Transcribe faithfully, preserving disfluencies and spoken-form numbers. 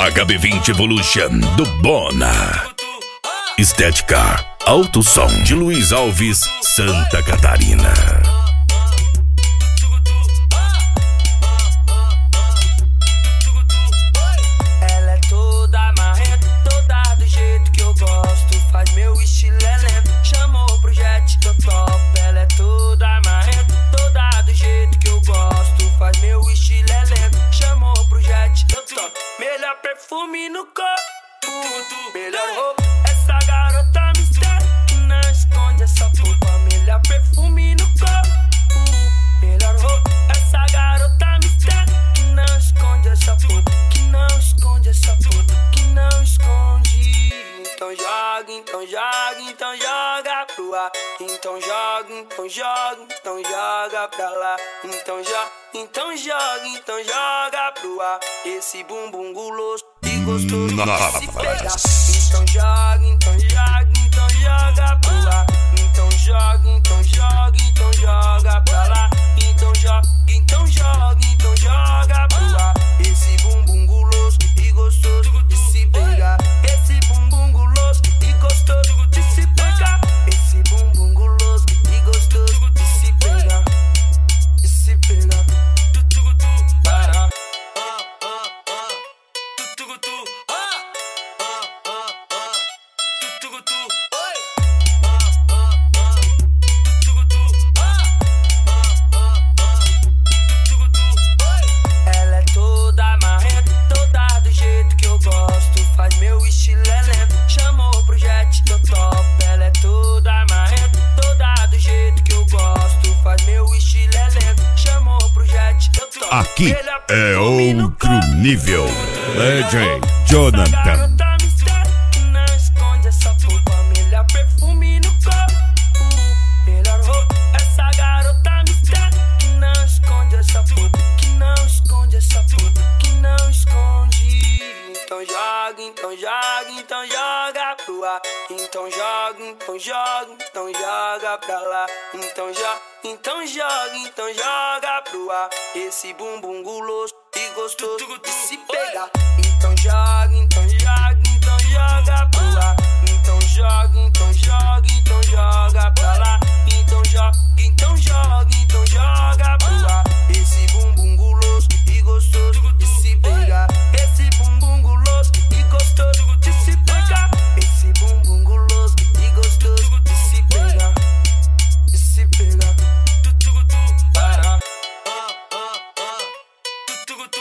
H B vinte Evolution do Bona. Estética Alto Som de Luiz Alves, Santa Catarina. Ela é toda marrenta, toda do jeito que eu gosto. Faz meu estilo é lento, chamou pro jet que eu topo. Ela é toda marrenta, toda do jeito que eu gosto. Faz meu estilo é lento, chamou pro jet que eu topo. Melhor perfume no corpo, melhor roupa. Essa garota me segue, não esconde essa porra. Melhor perfume no corpo, melhor roupa. Essa garota me segue, não esconde essa porra. Que não esconde essa porra, que não esconde. Então joga, então joga, então joga pro ar. Então joga, então joga, então joga pra lá. Então joga, então joga, então joga pro ar. Esse bumbum guloso e gostoso de se pegar. Então joga, então joga, então joga pro ar. Então joga, então joga, então joga pra lá. Então joga, então joga, então joga pro ar. Esse bumbum guloso e gostoso de se pegar. Esse bumbum guloso e gostoso de se pegar. Esse bumbum guloso e gostoso de se pegar. De se pegar. Para. Ela é toda marrenta, toda do jeito que eu gosto. Faz meu estilo é lento, chamou pro jet que eu topo. Ela é toda marrenta, toda do jeito que eu gosto. Faz meu estilo é lento, chamou pro jet que eu topo. Aqui é outro nível. Legend Jonathan. Não esconde essa porra, melhor perfume no corpo, melhor roupa. Essa garota me segue, não esconde essa porra, que não esconde essa porra, que não esconde. Então joga, então joga, então joga pro ar. Então joga, então joga, então joga pra lá. Então joga, então joga, então joga pro ar. Esse bumbum guloso e gostoso de se pegar. Então joga, então joga, então joga pro ar. Então joga, então joga, então joga pra lá. Então joga, então joga, então joga pro ar. Esse bumbum guloso e gostoso de se pegar. Esse bumbum guloso e gostoso de se pegar. Esse bumbum guloso e gostoso de se pegar. De se pegar. Para.